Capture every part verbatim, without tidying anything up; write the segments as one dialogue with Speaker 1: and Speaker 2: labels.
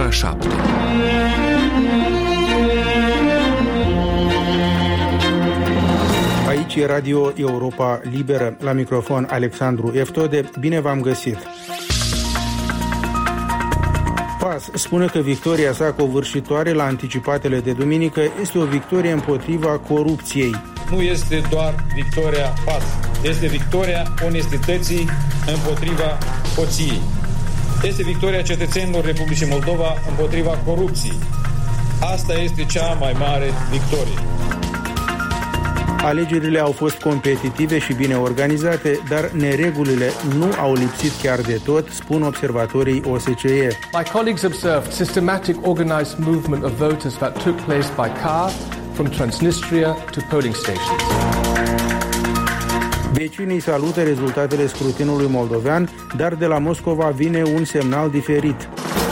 Speaker 1: ora șapte.
Speaker 2: Aici e Radio Europa Liberă. La microfon Alexandru Eftode. Bine v-am găsit! PAS spune că victoria sa covârșitoare la anticipatele de duminică este o victorie împotriva corupției.
Speaker 3: Nu este doar victoria PAS, este victoria onestității împotriva hoției. Este victoria cetățenilor Republicii Moldova împotriva corupției. Asta este cea mai mare victorie.
Speaker 2: Alegerile au fost competitive și bine organizate, dar neregulile nu au lipsit chiar de tot, spun observatorii O S C E.
Speaker 4: My colleagues observed systematic organized movement of voters that took place by car from Transnistria to polling stations.
Speaker 2: Vecinii salută rezultatele scrutinului moldovean, dar de la Moscova vine un semnal diferit.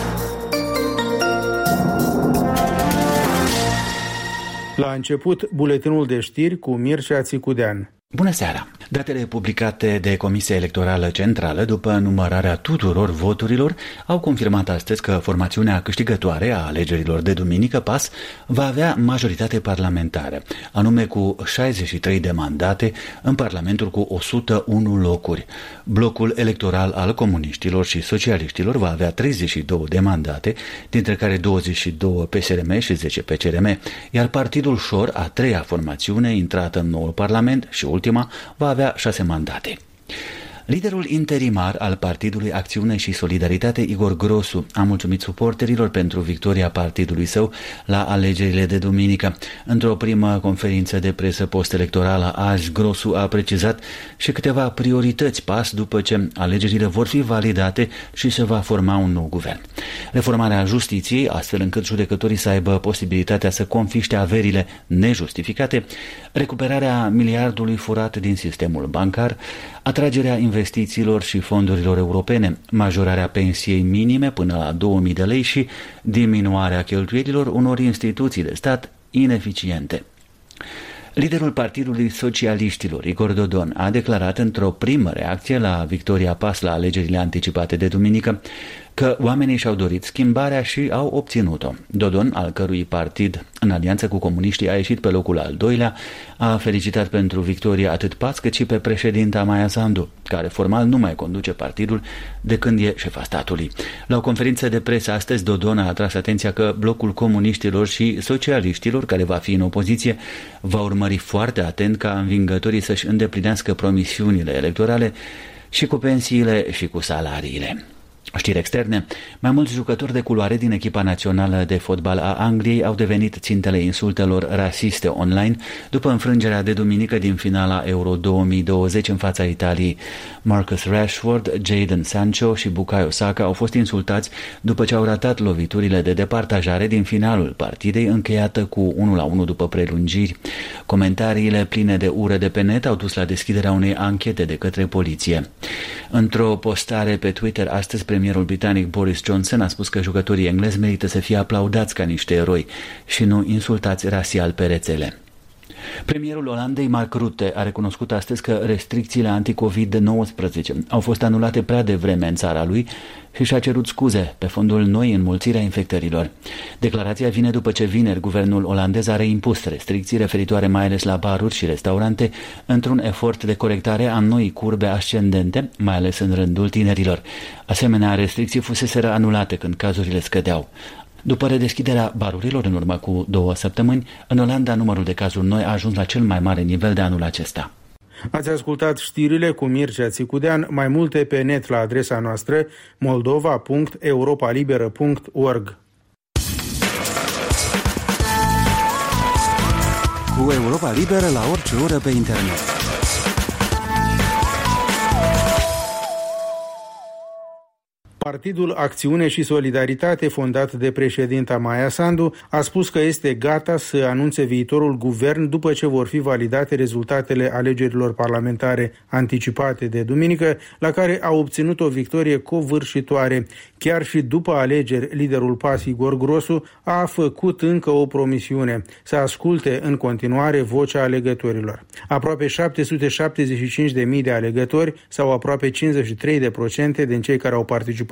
Speaker 2: La început, buletinul de știri cu Mircea Țicudean.
Speaker 5: Bună seara! Datele publicate de Comisia Electorală Centrală după numărarea tuturor voturilor au confirmat astăzi că formațiunea câștigătoare a alegerilor de duminică, PAS, va avea majoritate parlamentară, anume cu șaizeci și trei de mandate în Parlamentul cu o sută unu locuri. Blocul electoral al comuniștilor și socialiștilor va avea treizeci și două de mandate, dintre care douăzeci și doi P S R M și zece P C R M, iar Partidul Șor, a treia formațiune intrată în noul Parlament și ultima, va avea șase mandate. Liderul interimar al Partidului Acțiune și Solidaritate, Igor Grosu, a mulțumit suporterilor pentru victoria partidului său la alegerile de duminică. Într-o primă conferință de presă post-electorală azi, Grosu a precizat și câteva priorități PAS după ce alegerile vor fi validate și se va forma un nou guvern. Reformarea justiției, astfel încât judecătorii să aibă posibilitatea să confiște averile nejustificate, recuperarea miliardului furat din sistemul bancar, atragerea investițiilor și fondurilor europene, majorarea pensiei minime până la două mii de lei și diminuarea cheltuielilor unor instituții de stat ineficiente. Liderul Partidului Socialiștilor, Igor Dodon, a declarat într-o primă reacție la victoria PAS la alegerile anticipate de duminică că oamenii și-au dorit schimbarea și au obținut-o. Dodon, al cărui partid, în alianță cu comuniștii, a ieșit pe locul al doilea, a felicitat pentru victorie atât PAS cât și pe președinta Maia Sandu, care formal nu mai conduce partidul de când e șefa statului. La o conferință de presă astăzi, Dodon a atras atenția că blocul comuniștilor și socialiștilor, care va fi în opoziție, va urmări foarte atent ca învingătorii să-și îndeplinească promisiunile electorale și cu pensiile și cu salariile. Știri externe. Mai mulți jucători de culoare din echipa națională de fotbal a Angliei au devenit țintele insultelor rasiste online după înfrângerea de duminică din finala Euro două mii douăzeci în fața Italiei. Marcus Rashford, Jadon Sancho și Bukayo Saka au fost insultați după ce au ratat loviturile de departajare din finalul partidei, încheiată cu unu la unu după prelungiri. Comentariile pline de ură de pe net au dus la deschiderea unei anchete de către poliție. Într-o postare pe Twitter astăzi, premierul britanic Boris Johnson a spus că jucătorii englezi merită să fie aplaudați ca niște eroi și nu insultați rasial pe rețele. Premierul Olandei, Mark Rutte, a recunoscut astăzi că restricțiile anti-covid nouăsprezece au fost anulate prea devreme în țara lui și și-a cerut scuze pe fondul noi înmulțirea infectărilor. Declarația vine după ce vineri guvernul olandez a reimpus restricții referitoare mai ales la baruri și restaurante într-un efort de corectare a noii curbe ascendente, mai ales în rândul tinerilor. Asemenea, restricții fuseseră anulate când cazurile scădeau. După redeschiderea barurilor în urmă cu două săptămâni, în Olanda numărul de cazuri noi a ajuns la cel mai mare nivel de anul acesta.
Speaker 2: Ați ascultat știrile cu Mircea Țicudean, mai multe pe net la adresa noastră moldova punct europa liberă punct org.
Speaker 1: Cu Europa Liberă la orice oră pe internet.
Speaker 2: Partidul Acțiune și Solidaritate, fondat de președinta Maia Sandu, a spus că este gata să anunțe viitorul guvern după ce vor fi validate rezultatele alegerilor parlamentare anticipate de duminică, la care a obținut o victorie covârșitoare. Chiar și după alegeri, liderul PAS, Igor Grosu, a făcut încă o promisiune: să asculte în continuare vocea alegătorilor. Aproape șapte sute șaptezeci și cinci de mii de alegători, sau aproape cincizeci și trei la sută din cei care au participat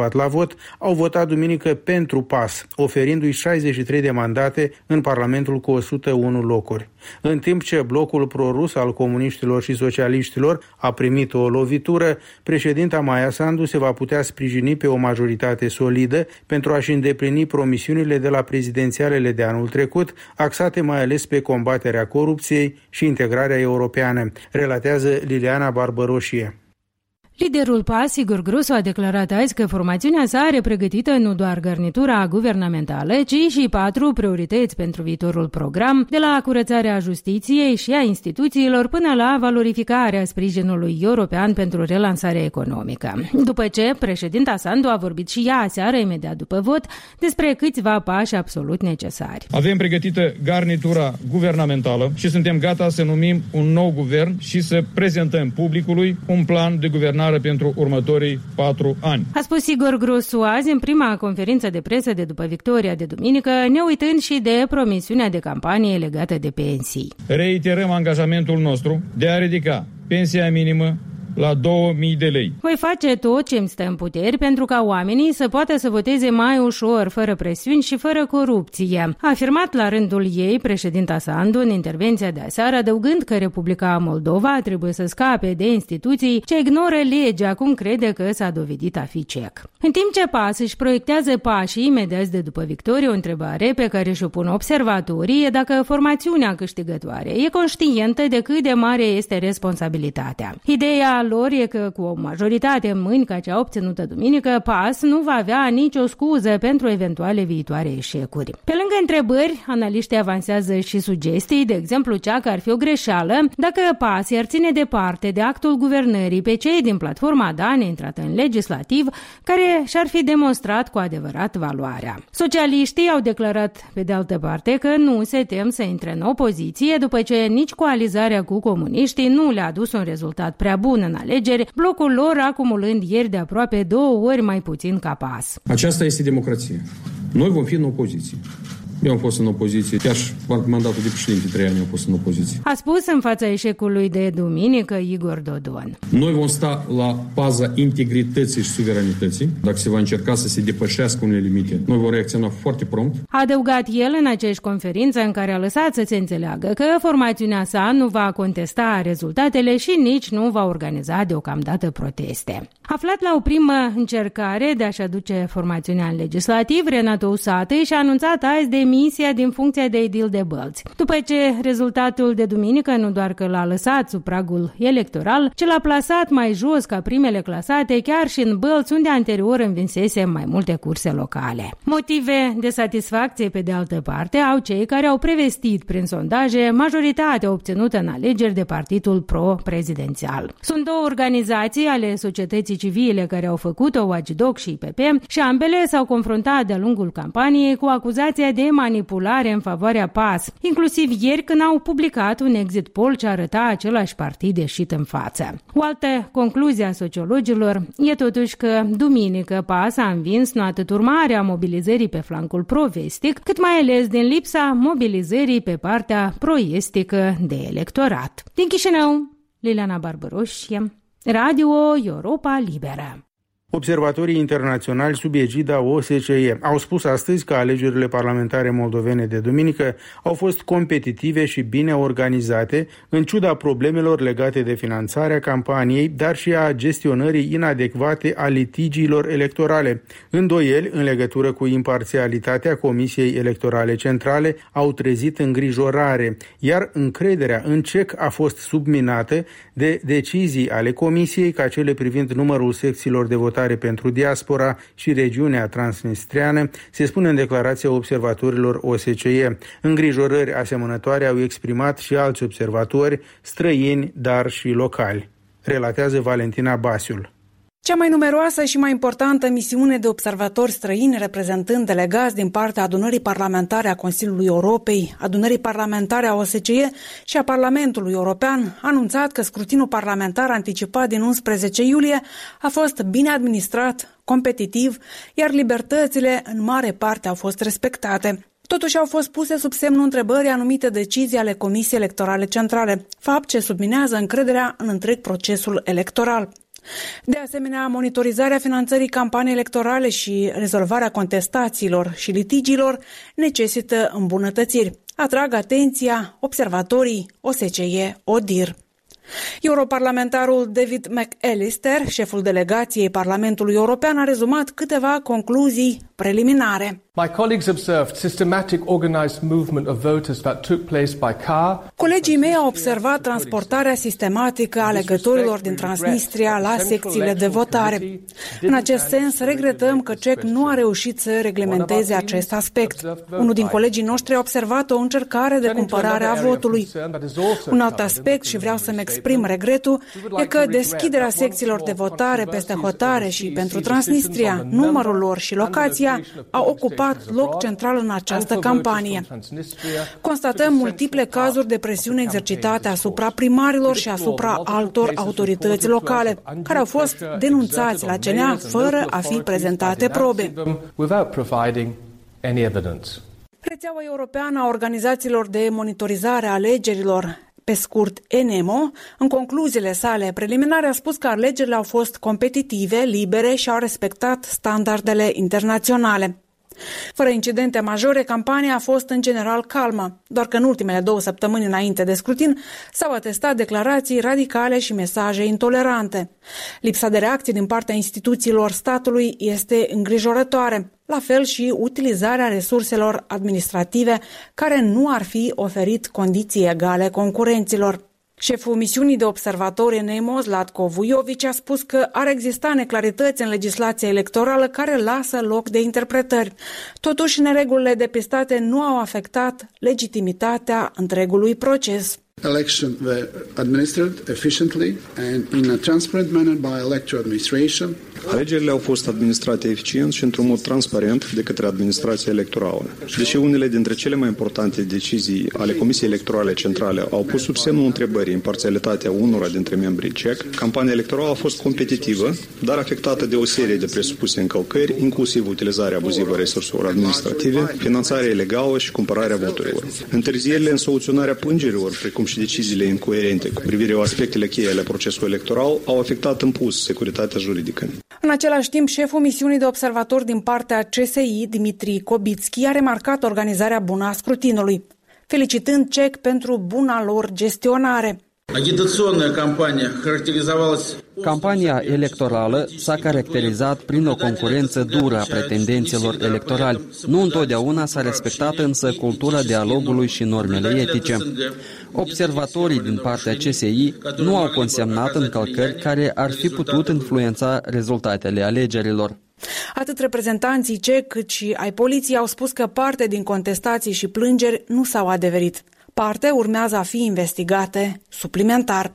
Speaker 2: participat la vot au votat duminică pentru PAS, oferindu-i șaizeci și trei de mandate în Parlamentul cu o sută unu locuri. În timp ce blocul prorus al comuniștilor și socialiștilor a primit o lovitură, președinta Maia Sandu se va putea sprijini pe o majoritate solidă pentru a-și îndeplini promisiunile de la prezidențialele de anul trecut, axate mai ales pe combaterea corupției și integrarea europeană, relatează Liliana Barbăroșie.
Speaker 6: Liderul PAS, Igor Grosu, a declarat azi că formațiunea sa are pregătită nu doar garnitura guvernamentală, ci și patru priorități pentru viitorul program, de la curățarea justiției și a instituțiilor până la valorificarea sprijinului european pentru relansarea economică. După ce președinta Sandu a vorbit și ea aseară, imediat după vot, despre câțiva pași absolut necesari.
Speaker 3: Avem pregătită garnitura guvernamentală și suntem gata să numim un nou guvern și să prezentăm publicului un plan de guvernare pentru următorii patru ani.
Speaker 6: A spus Igor Grosu azi în prima conferință de presă de după victoria de duminică, ne uitând și de promisiunea de campanie legată de pensii.
Speaker 3: Reiterăm angajamentul nostru de a ridica pensia minimă la două mii de lei.
Speaker 6: Voi face tot ce îmi stă în puteri pentru ca oamenii să poată să voteze mai ușor, fără presiuni și fără corupție. A afirmat la rândul ei președinta Sandu în intervenția de aseară, adăugând că Republica Moldova trebuie să scape de instituții ce ignoră legea, cum crede că s-a dovedit a fi cec. În timp ce PAS își proiectează pașii imediat de după victorie, o întrebare pe care și-o pun observatorii e dacă formațiunea câștigătoare e conștientă de cât de mare este responsabilitatea. Ideea lor e că cu o majoritate în mâini ca cea obținută duminică, PAS nu va avea nicio scuză pentru eventuale viitoare eșecuri. Pe lângă întrebări, analiștii avansează și sugestii, de exemplu cea că ar fi o greșeală dacă PAS i-ar ține departe de actul guvernării pe cei din platforma Dane intrată în legislativ, care și-ar fi demonstrat cu adevărat valoarea. Socialiștii au declarat, pe de altă parte, că nu se tem să intre în opoziție după ce nici coalizarea cu comuniștii nu le-a adus un rezultat prea bun în alegeri, blocul lor acumulând ieri de aproape două ori mai puțin ca PAS.
Speaker 7: Aceasta este democrație. Noi vom fi în opoziție. Eu am fost în opoziție, chiar și mandatul de președinte, trei ani am fost în opoziție.
Speaker 6: A spus în fața eșecului de duminică Igor Dodon.
Speaker 7: Noi vom sta la baza integrității și suveranității. Dacă se va încerca să se depășească unele limite, noi vom reacționa foarte prompt.
Speaker 6: A adăugat el în aceeași conferință în care a lăsat să se înțeleagă că formațiunea sa nu va contesta rezultatele și nici nu va organiza deocamdată proteste. Aflat la o primă încercare de a-și aduce formațiunea în legislativ, Renato Usatăi și-a anunțat azi demisia din funcția de edil de Bălți. După ce rezultatul de duminică nu doar că l-a lăsat sub pragul electoral, ci l-a plasat mai jos ca primele clasate, chiar și în Bălți, unde anterior învinsese mai multe curse locale. Motive de satisfacție, pe de altă parte, au cei care au prevestit prin sondaje majoritatea obținută în alegeri de partidul pro-prezidențial. Sunt două organizații ale societății civile care au făcut-o, Watchdog și I P P, și ambele s-au confruntat de-a lungul campaniei cu acuzația de manipulare în favoarea PAS, inclusiv ieri când au publicat un exit poll ce arăta același partid ieșit în față. O altă concluzie a sociologilor e totuși că duminică PAS a învins nu atât urmarea mobilizării pe flancul pro-vestic, cât mai ales din lipsa mobilizării pe partea pro-estică de electorat. Din Chișinău, Liliana Barbăroșie, Radio Europa Liberă.
Speaker 2: Observatorii internaționali sub egida O S C E au spus astăzi că alegerile parlamentare moldovene de duminică au fost competitive și bine organizate, în ciuda problemelor legate de finanțarea campaniei, dar și a gestionării inadecvate a litigiilor electorale. Îndoieli în legătură cu imparțialitatea Comisiei Electorale Centrale au trezit îngrijorare, iar încrederea în C E C a fost subminată de decizii ale Comisiei ca cele privind numărul secțiilor de votare pentru diaspora și regiunea transnistreană, se spune în declarația observatorilor O S C E. Îngrijorări asemănătoare au exprimat și alți observatori, străini, dar și locali. Relatează Valentina Basiul.
Speaker 8: Cea mai numeroasă și mai importantă misiune de observatori străini, reprezentând delegați din partea Adunării Parlamentare a Consiliului Europei, Adunării Parlamentare a O S C E și a Parlamentului European, a anunțat că scrutinul parlamentar anticipat din unsprezece iulie a fost bine administrat, competitiv, iar libertățile în mare parte au fost respectate. Totuși au fost puse sub semnul întrebării anumite decizii ale Comisiei Electorale Centrale, fapt ce subminează încrederea în întreg procesul electoral. De asemenea, monitorizarea finanțării campaniei electorale și rezolvarea contestațiilor și litigiilor necesită îmbunătățiri. Atrag atenția observatorii O S C E ODIHR. Europarlamentarul David McAllister, șeful delegației Parlamentului European, a rezumat câteva concluzii preliminare.
Speaker 4: My colleagues observed systematic organized movement of voters that took place by car.
Speaker 8: Colegii mei au observat transportarea sistematică a alegătorilor din Transnistria la secțiile de votare. În acest sens, regretăm că C E C nu a reușit să reglementeze acest aspect. Unul din colegii noștri a observat o încercare de cumpărare a votului. Un alt aspect, și vreau să-mi exprim regretul, e că deschiderea secțiilor de votare peste hotare și pentru Transnistria, numărul lor și locația au ocupat loc central în această campanie. Constatăm multiple cazuri de presiune exercitate asupra primarilor și asupra altor autorități locale, care au fost denunțați la C N A fără a fi prezentate probe. Rețeaua Europeană a Organizațiilor de Monitorizare a Alegerilor, pe scurt ENEMO, în concluziile sale preliminare a spus că alegerile au fost competitive, libere și au respectat standardele internaționale. Fără incidente majore, campania a fost în general calmă, doar că în ultimele două săptămâni înainte de scrutin s-au atestat declarații radicale și mesaje intolerante. Lipsa de reacție din partea instituțiilor statului este îngrijorătoare, la fel și utilizarea resurselor administrative care nu ar fi oferit condiții egale concurenților. Șeful misiunii de observatori ENEMO, Zlatko Vujović, a spus că ar exista neclarități în legislația electorală care lasă loc de interpretări. Totuși, neregulile depistate nu au afectat legitimitatea întregului proces.
Speaker 9: Elections were administered efficiently and in a transparent manner by electoral administration.
Speaker 10: Alegerile au fost administrate eficient și într-un mod transparent de către administrația electorală. Deși unele dintre cele mai importante decizii ale Comisiei Electorale Centrale au pus sub semnul întrebării imparțialitatea unora dintre membrii C E C, campania electorală a fost competitivă, dar afectată de o serie de presupuse încălcări, inclusiv utilizarea abuzivă a resurselor administrative, finanțarea ilegală și cumpărarea voturilor. Întârzierile în soluționarea plângerilor, precum și deciziile incoerente cu privire la aspectele cheie ale procesului electoral, au afectat în plus securitatea juridică.
Speaker 8: În același timp, șeful misiunii de observatori din partea C S I, Dimitri Kobitski, a remarcat organizarea bună a scrutinului, felicitând C E C pentru buna lor gestionare.
Speaker 11: Campania electorală s-a caracterizat prin o concurență dură a pretendenților electorali. Nu întotdeauna s-a respectat însă cultura dialogului și normele etice. Observatorii din partea C S I nu au consemnat încălcări care ar fi putut influența rezultatele alegerilor.
Speaker 8: Atât reprezentanții C E C cât și ai poliției au spus că parte din contestații și plângeri nu s-au adeverit. Parte urmează a fi investigate suplimentar.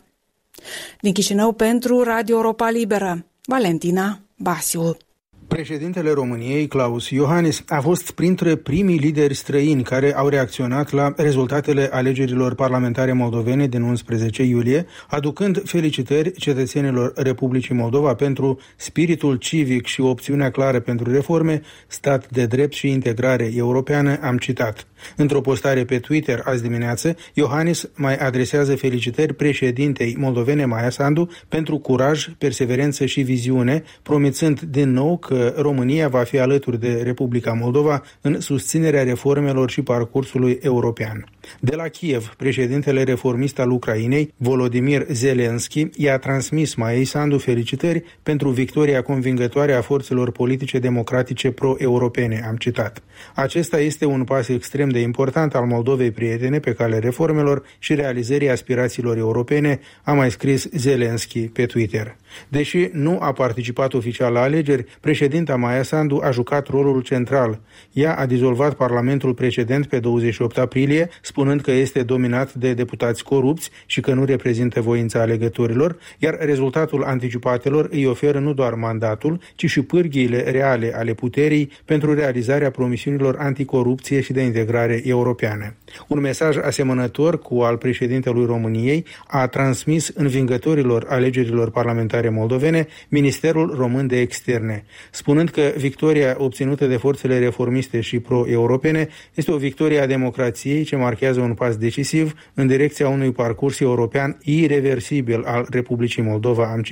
Speaker 8: Din Chișinău pentru Radio Europa Liberă, Valentina Basiu.
Speaker 2: Președintele României, Klaus Iohannis, a fost printre primii lideri străini care au reacționat la rezultatele alegerilor parlamentare moldovene din unsprezece iulie, aducând felicitări cetățenilor Republicii Moldova pentru spiritul civic și opțiunea clară pentru reforme, stat de drept și integrare europeană, am citat. Într-o postare pe Twitter azi dimineață, Iohannis mai adresează felicitări președintei moldovene Maia Sandu pentru curaj, perseverență și viziune, promițând din nou că România va fi alături de Republica Moldova în susținerea reformelor și parcursului european. De la Kiev, președintele reformist al Ucrainei, Volodymyr Zelensky, i-a transmis Maiei Sandu felicitări pentru victoria convingătoare a forțelor politice democratice pro-europene, am citat. Acesta este un pas extrem de important al Moldovei prietene pe calea reformelor și realizării aspirațiilor europene, a mai scris Zelensky pe Twitter. Deși nu a participat oficial la alegeri, președinta Maia Sandu a jucat rolul central. Ea a dizolvat parlamentul precedent pe douăzeci și opt aprilie, spunând că este dominat de deputați corupți și că nu reprezintă voința alegătorilor, iar rezultatul anticipatelor îi oferă nu doar mandatul, ci și pârghiile reale ale puterii pentru realizarea promisiunilor anticorupție și de integrare europeană. Un mesaj asemănător cu al președintelui României a transmis învingătorilor alegerilor parlamentare moldovene Ministerul Român de Externe, spunând că victoria obținută de forțele reformiste și pro-europene este o victorie a democrației ce marchează un pas decisiv în direcția unui parcurs european ireversibil al Republicii Moldova, am citat.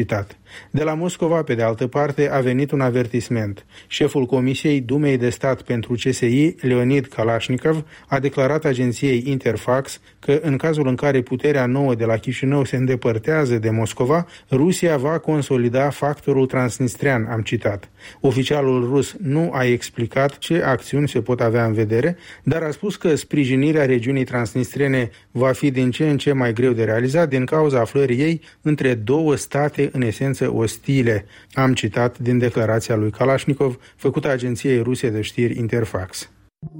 Speaker 2: De la Moscova, pe de altă parte, a venit un avertisment. Șeful Comisiei Dumei de Stat pentru C S I, Leonid Kalashnikov, a declarat agenției Interfax că în cazul în care puterea nouă de la Chișinău se îndepărtează de Moscova, Rusia va consolida factorul transnistrian, am citat. Oficialul rus nu a explicat ce acțiuni se pot avea în vedere, dar a spus că sprijinirea regiunii transnistriene va fi din ce în ce mai greu de realizat din cauza aflării ei între două state în esență ostile. Am citat din declarația lui Kalashnikov, făcută agenției ruse de știri Interfax.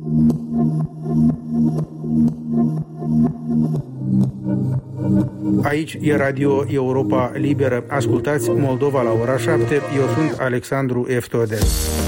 Speaker 2: Aici e Radio Europa Liberă. Ascultați Moldova la ora șapte. Eu sunt Alexandru Eftode.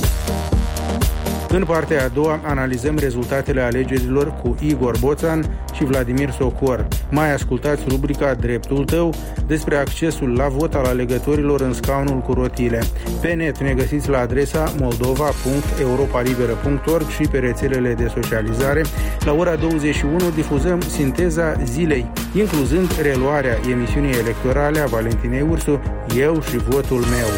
Speaker 2: În partea a doua analizăm rezultatele alegerilor cu Igor Boțan și Vladimir Socor. Mai ascultați rubrica Dreptul tău despre accesul la vot al alegătorilor în scaunul cu rotile. Pe net ne găsiți la adresa moldova punct europa liberă punct org și pe rețelele de socializare. La ora douăzeci și unu difuzăm Sinteza zilei, incluzând reluarea emisiunii electorale a Valentinei Ursu, Eu și votul meu.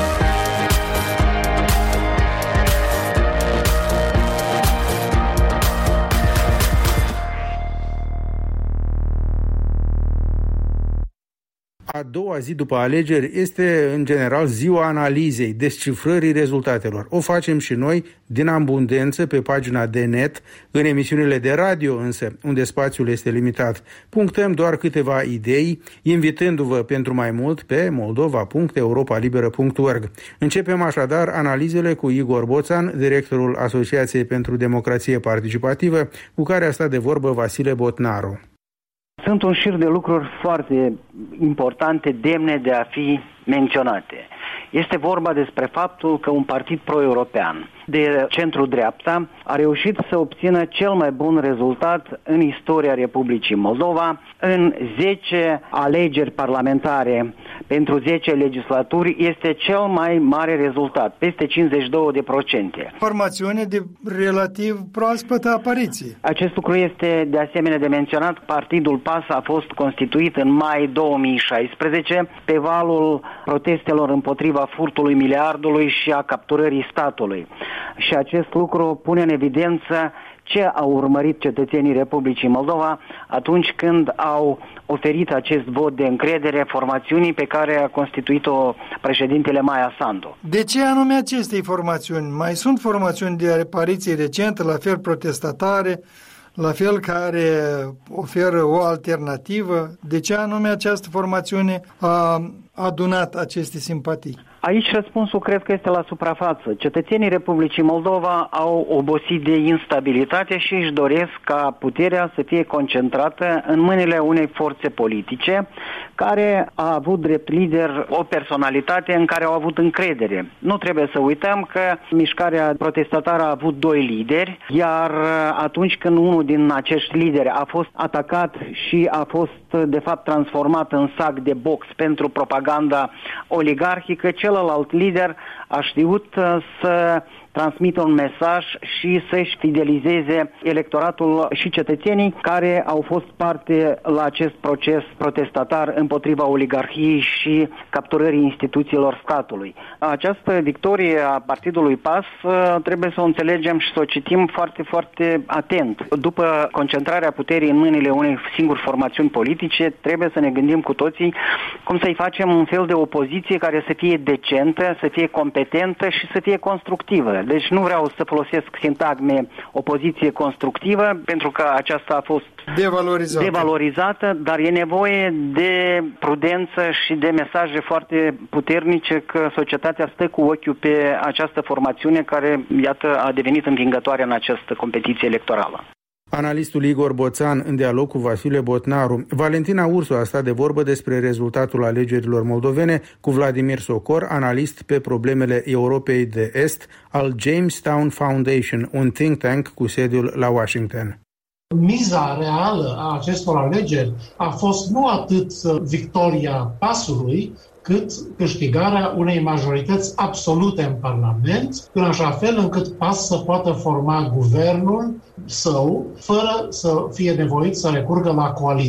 Speaker 2: A doua zi după alegeri este, în general, ziua analizei, descifrării rezultatelor. O facem și noi, din abundență, pe pagina de net, în emisiunile de radio, însă, unde spațiul este limitat. Punctăm doar câteva idei, invitându-vă pentru mai mult pe moldova punct europa liberă punct org. Începem așadar analizele cu Igor Boțan, directorul Asociației pentru Democrație Participativă, cu care a stat de vorbă Vasile Botnaru.
Speaker 12: Sunt un șir de lucruri foarte importante, demne de a fi menționate. Este vorba despre faptul că un partid pro-european de centru-dreapta a reușit să obțină cel mai bun rezultat în istoria Republicii Moldova. În zece alegeri parlamentare pentru zece legislaturi este cel mai mare rezultat, peste cincizeci și doi la sută.
Speaker 13: Formațiune de relativ proaspătă apariție.
Speaker 12: Acest lucru este de asemenea de menționat. Partidul P A S a fost constituit în mai două mii șaisprezece pe valul protestelor împotriva furtului miliardului și a capturării statului. Și acest lucru pune în evidență ce au urmărit cetățenii Republicii Moldova atunci când au oferit acest vot de încredere formațiunii pe care a constituit-o președintele Maia Sandu.
Speaker 13: De ce anume acestei formațiuni? Mai sunt formațiuni de apariție recentă, la fel protestatare, la fel care oferă o alternativă. De ce anume această formațiune a adunat aceste simpatii?
Speaker 12: Aici răspunsul cred că este la suprafață. Cetățenii Republicii Moldova au obosit de instabilitate și își doresc ca puterea să fie concentrată în mâinile unei forțe politice care a avut drept lider o personalitate în care au avut încredere. Nu trebuie să uităm că mișcarea protestatară a avut doi lideri, iar atunci când unul din acești lideri a fost atacat și a fost de fapt transformat în sac de box pentru propaganda oligarhică, celălalt lider a știut să transmită un mesaj și să-și fidelizeze electoratul și cetățenii care au fost parte la acest proces protestatar împotriva oligarhiei și capturării instituțiilor statului. Această victorie a partidului P A S trebuie să o înțelegem și să o citim foarte, foarte atent. După concentrarea puterii în mâinile unei singuri formațiuni politice, trebuie să ne gândim cu toții cum să-i facem un fel de opoziție care să fie decentă, să fie competentă și să fie constructivă. Deci nu vreau să folosesc sintagme opoziție constructivă, pentru că aceasta a fost
Speaker 13: devalorizată.
Speaker 12: devalorizată, dar e nevoie de prudență și de mesaje foarte puternice că societatea stă cu ochiul pe această formațiune care, iată, a devenit învingătoare în această competiție electorală.
Speaker 2: Analistul Igor Boțan în dialog cu Vasile Botnaru. Valentina Ursu a stat de vorbă despre rezultatul alegerilor moldovene cu Vladimir Socor, analist pe problemele Europei de Est al Jamestown Foundation, un think tank cu sediul la Washington.
Speaker 14: Miza reală a acestor alegeri a fost nu atât victoria P A S-ului, cât câștigarea unei majorități absolute în Parlament, în așa fel încât P A S să poată forma guvernul său, fără să fie nevoit să recurgă la coaliții.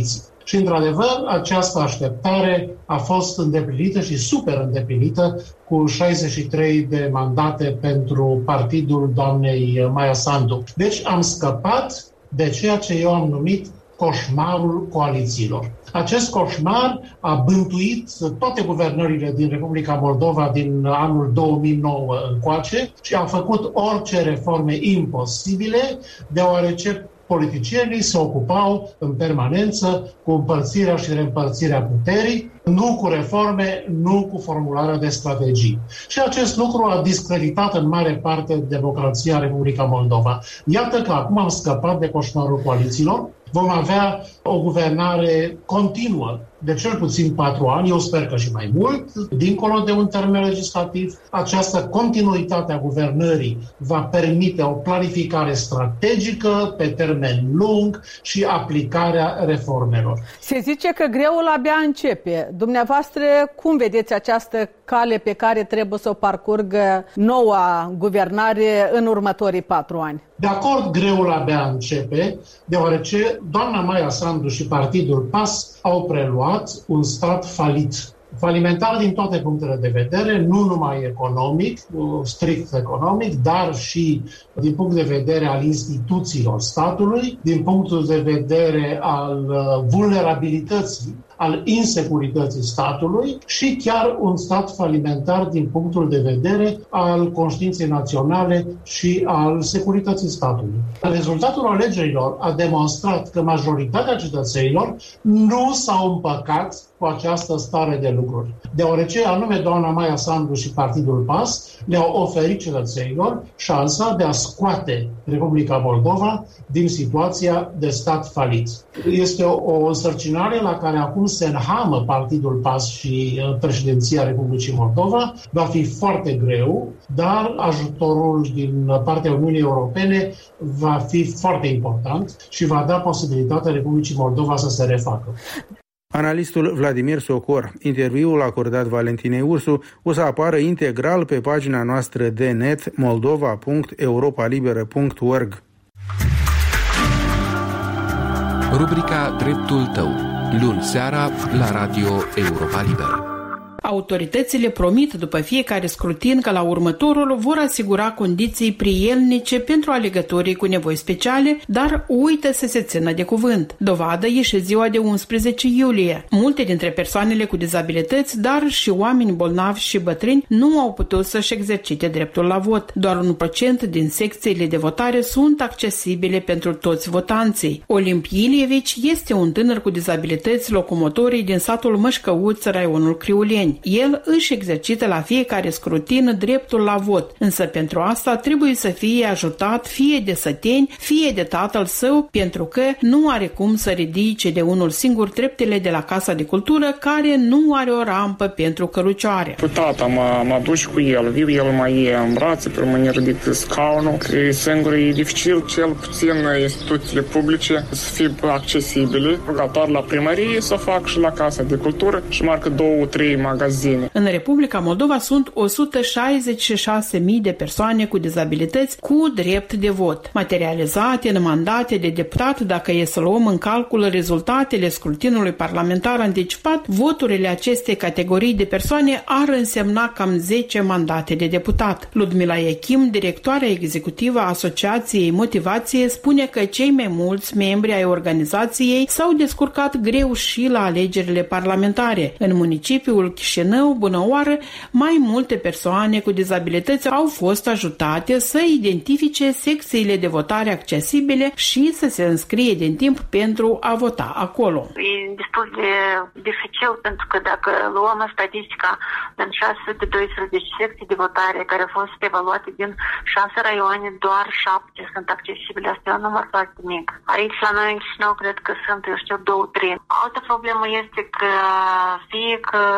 Speaker 14: Și, într-adevăr, această așteptare a fost îndeplinită și super îndeplinită cu șaizeci și trei de mandate pentru partidul doamnei Maia Sandu. Deci am scăpat de ceea ce eu am numit coșmarul coalițiilor. Acest coșmar a bântuit toate guvernările din Republica Moldova din anul două mii nouă încoace și a făcut orice reforme imposibile, deoarece politicienii se ocupau în permanență cu împărțirea și reîmpărțirea puterii, nu cu reforme, nu cu formularea de strategii. Și acest lucru a discreditat în mare parte democrația în Republica Moldova. Iată că acum am scăpat de coșmarul coalițiilor, vom avea o guvernare continuă de cel puțin patru ani, eu sper că și mai mult, dincolo de un termen legislativ. Această continuitate a guvernării va permite o planificare strategică pe termen lung și aplicarea reformelor.
Speaker 15: Se zice că greul abia începe. Dumneavoastră, cum vedeți această cale pe care trebuie să o parcurgă noua guvernare în următorii patru ani?
Speaker 14: De acord, greul abia începe, deoarece doamna Maia Sandu și partidul P A S au preluat un stat falit. Falimentar din toate punctele de vedere, nu numai economic, strict economic, dar și din punct de vedere al instituțiilor statului, din punctul de vedere al vulnerabilității, al insecurității statului și chiar un stat falimentar din punctul de vedere al conștiinței naționale și al securității statului. Rezultatul alegerilor a demonstrat că majoritatea cetățenilor nu s-au împăcat cu această stare de lucruri, deoarece anume doamna Maia Sandu și partidul P A S le-au oferit cetățenilor șansa de a scoate Republica Moldova din situația de stat falit. Este o, o însărcinare la care acum se înhamă partidul P A S și președinția Republicii Moldova. Va fi foarte greu, dar ajutorul din partea Uniunii Europene va fi foarte important și va da posibilitatea Republicii Moldova să se refacă.
Speaker 2: Analistul Vladimir Socor. Interviul acordat Valentinei Ursu o să apară integral pe pagina noastră de net moldova punct europa liberă punct org.
Speaker 16: Rubrica Dreptul tău. Luni seara la Radio Europa Liberă.
Speaker 17: Autoritățile promit după fiecare scrutin că la următorul vor asigura condiții prielnice pentru alegătorii cu nevoi speciale, dar uită să se țină de cuvânt. Dovadă e și ziua de unsprezece iulie. Multe dintre persoanele cu dizabilități, dar și oameni bolnavi și bătrâni nu au putut să-și exercite dreptul la vot. Doar un procent din secțiile de votare sunt accesibile pentru toți votanții. Olimp Ilievici este un tânăr cu dizabilități locomotorii din satul Mășcăuț, raionul Criuleni. El își exercită la fiecare scrutin dreptul la vot, însă pentru asta trebuie să fie ajutat fie de săteni, fie de tatăl său, pentru că nu are cum să ridice de unul singur treptele de la Casa de Cultură, care nu are o rampă pentru cărucioare.
Speaker 18: Cu tata mă, mă duci cu el, viu, el mă e în brațe, pe mă ridic scaunul, că e singur, e dificil, cel puțin instituțiile publice să fie accesibile, rugator la primărie să fac și la Casa de Cultură și marcă două, trei magazine.
Speaker 17: În Republica Moldova sunt o sută șaizeci și șase mii de persoane cu dizabilități cu drept de vot, materializate în mandate de deputat. Dacă e să luăm în calcul rezultatele scrutinului parlamentar anticipat, voturile acestei categorii de persoane ar însemna cam zece mandate de deputat. Ludmila Iachim, directoarea executivă a Asociației Motivație, spune că cei mai mulți membri ai organizației s-au descurcat greu și la alegerile parlamentare. În municipiul Chișinău, Bunăoară, mai multe persoane cu dizabilități au fost ajutate să identifice secțiile de votare accesibile și să se înscrie din timp pentru a vota acolo.
Speaker 19: E destul de dificil pentru că dacă luăm statistica din șase sute doisprezece secții de votare care au fost evaluate din șase raioane, doar șapte sunt accesibile. Asta e un număr foarte mic. Aici la noi în Chișinău cred că sunt, eu știu, două, trei. Altă problemă este că fie că nu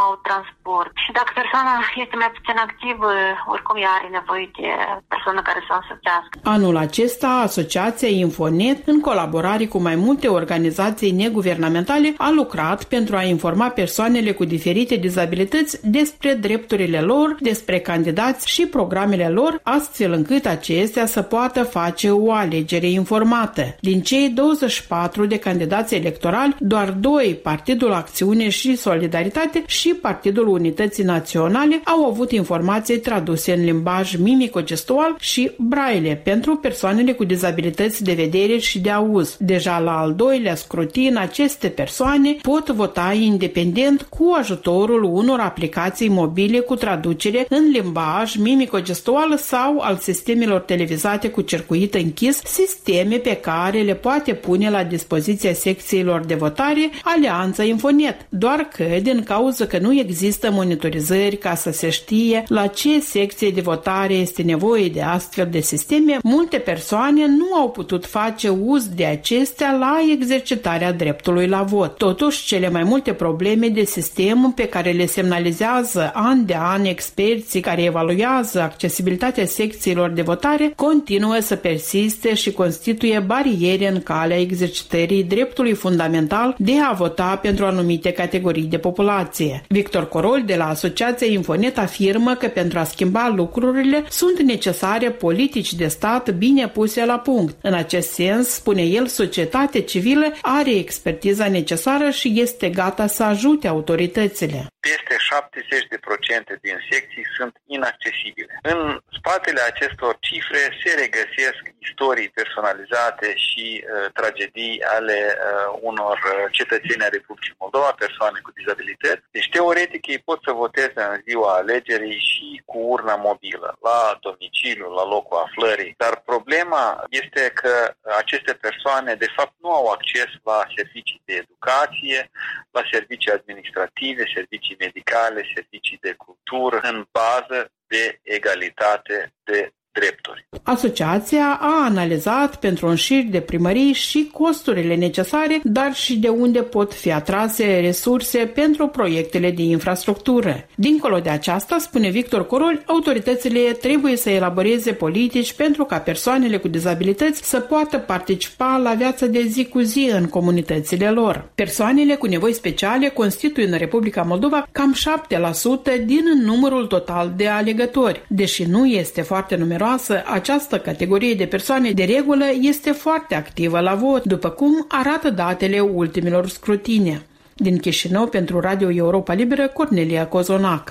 Speaker 19: au transport. Și dacă persoana este mai puțin activă, oricum ea are nevoie de persoană care să o însoțească.
Speaker 17: Anul acesta, Asociația Infonet, în colaborare cu mai multe organizații neguvernamentale, a lucrat pentru a informa persoanele cu diferite dizabilități despre drepturile lor, despre candidați și programele lor, astfel încât acestea să poată face o alegere informată. Din cei douăzeci și patru de candidați electorali, doar doi, Partidul Acțiune și Solidaritate și Partidul Unității Naționale, au avut informații traduse în limbaj mimico-gestual și braille pentru persoanele cu dizabilități de vedere și de auz. Deja la al doilea scrutin, aceste persoane pot vota independent cu ajutorul unor aplicații mobile cu traducere în limbaj mimico-gestual sau al sistemelor televizate cu circuit închis, sisteme pe care le poate pune la dispoziția secțiilor de votare Alianța Infonet, doar că din cauza că nu există monitorizări ca să se știe la ce secție de votare este nevoie de astfel de sisteme, multe persoane nu au putut face uz de acestea la exercitarea dreptului la vot. Totuși, cele mai multe probleme de sistem pe care le semnalizează an de an experții care evaluează accesibilitatea secțiilor de votare continuă să persiste și constituie bariere în calea exercitării dreptului fundamental de a vota pentru anumite categorii de populație. Victor Corol de la Asociația Infonet afirmă că pentru a schimba lucrurile sunt necesare politici de stat bine puse la punct. În acest sens, spune el, societatea civilă are expertiza necesară și este gata să ajute autoritățile.
Speaker 20: Peste șaptezeci la sută din secții sunt inaccesibile. În spatele acestor cifre se regăsesc istorii personalizate și uh, tragedii ale uh, unor cetățeni ai Republicii Moldova, persoane cu dizabilități. Deci, teoretic, ei pot să voteze în ziua alegerii și cu urna mobilă, la domiciliu, la locul aflării. Dar problema este că aceste persoane, de fapt, nu au acces la servicii de educație, la servicii administrative, servicii medicale, servicii de cultură, în bază de egalitate de drepturi.
Speaker 17: Asociația a analizat pentru un șir de primării și costurile necesare, dar și de unde pot fi atrase resurse pentru proiectele de infrastructură. Dincolo de aceasta, spune Victor Corol, autoritățile trebuie să elaboreze politici pentru ca persoanele cu dizabilități să poată participa la viața de zi cu zi în comunitățile lor. Persoanele cu nevoi speciale constituie în Republica Moldova cam șapte la sută din numărul total de alegători. Deși nu este foarte numeroasă, această categorie de persoane de regulă este foarte activă la vot, după cum arată datele ultimilor scrutine. Din Chișinău, pentru Radio Europa Liberă, Cornelia Cozonac.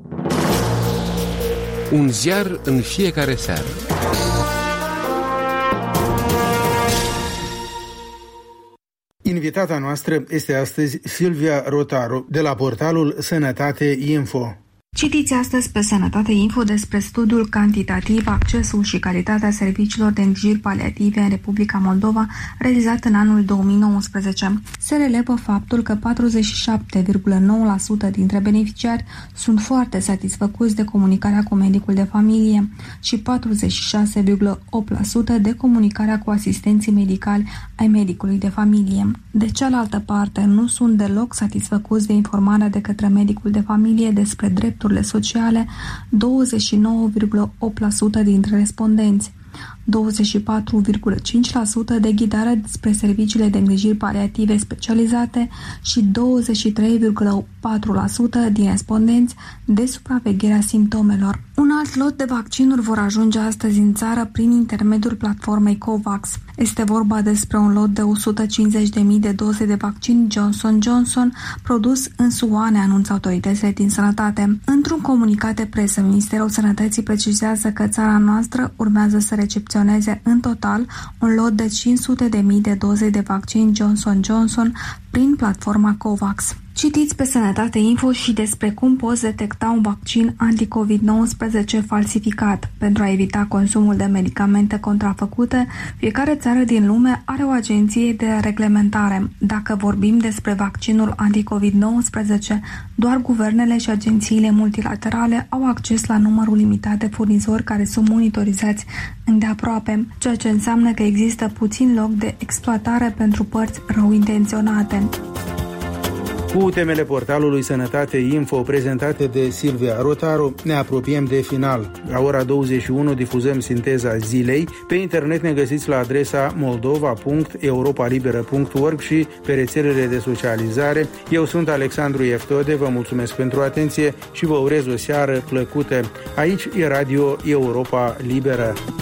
Speaker 16: Un ziar în fiecare seară.
Speaker 2: Invitata noastră este astăzi Silvia Rotaru, de la portalul Sănătate Info.
Speaker 21: Citiți astăzi pe Sănătate Info despre studiul cantitativ accesul și calitatea serviciilor de îngrijiri paliative în Republica Moldova, realizat în anul două mii nouăsprezece. Se relevă faptul că patruzeci și șapte virgulă nouă la sută dintre beneficiari sunt foarte satisfăcuți de comunicarea cu medicul de familie și patruzeci și șase virgulă opt la sută de comunicarea cu asistenții medicali ai medicului de familie. De cealaltă parte, nu sunt deloc satisfăcuți de informarea de către medicul de familie despre dreptul sociale, douăzeci și nouă virgulă opt la sută dintre respondenți, douăzeci și patru virgulă cinci la sută de ghidare despre serviciile de îngrijiri paliative specializate și douăzeci și trei virgulă patru la sută din respondenți de supravegherea simptomelor. Un alt lot de vaccinuri vor ajunge astăzi în țară prin intermediul platformei COVAX. Este vorba despre un lot de o sută cincizeci de mii de doze de vaccin Johnson and Johnson produs în S U A, ne anunță autoritățile din sănătate. Într-un comunicat de presă, Ministerul Sănătății precizează că țara noastră urmează să recepționeze în total un lot de cinci sute de mii de doze de vaccin Johnson and Johnson prin platforma COVAX. Citiți pe Sănătate Info și despre cum poți detecta un vaccin anti-covid nouăsprezece falsificat. Pentru a evita consumul de medicamente contrafăcute, fiecare țară din lume are o agenție de reglementare. Dacă vorbim despre vaccinul anti-covid nouăsprezece, doar guvernele și agențiile multilaterale au acces la numărul limitat de furnizori care sunt monitorizați îndeaproape, ceea ce înseamnă că există puțin loc de exploatare pentru părți rău intenționate.
Speaker 2: Cu temele portalului Sănătate Info prezentate de Silvia Rotaru, ne apropiem de final. La ora douăzeci și unu difuzăm sinteza zilei. Pe internet ne găsiți la adresa moldova punct europa liberă punct org și pe rețelele de socializare. Eu sunt Alexandru Eftode, vă mulțumesc pentru atenție și vă urez o seară plăcută. Aici e Radio Europa Liberă.